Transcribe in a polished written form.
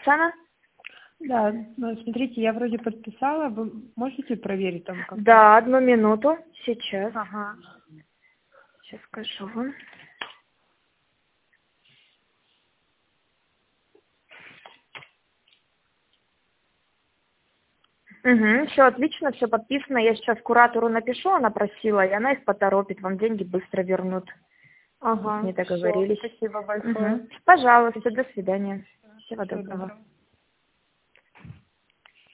Оксана? Да, ну, смотрите, я вроде подписала, вы можете проверить там как-то? Да, 1 минуту, сейчас. Ага. Сейчас скажу вам. Угу, все отлично, все подписано. Я сейчас куратору напишу, она просила, и она их поторопит, вам деньги быстро вернут. Ага, Не всё, договорились. спасибо большое. Угу. Пожалуйста, до свидания. Всего Всего доброго. доброго.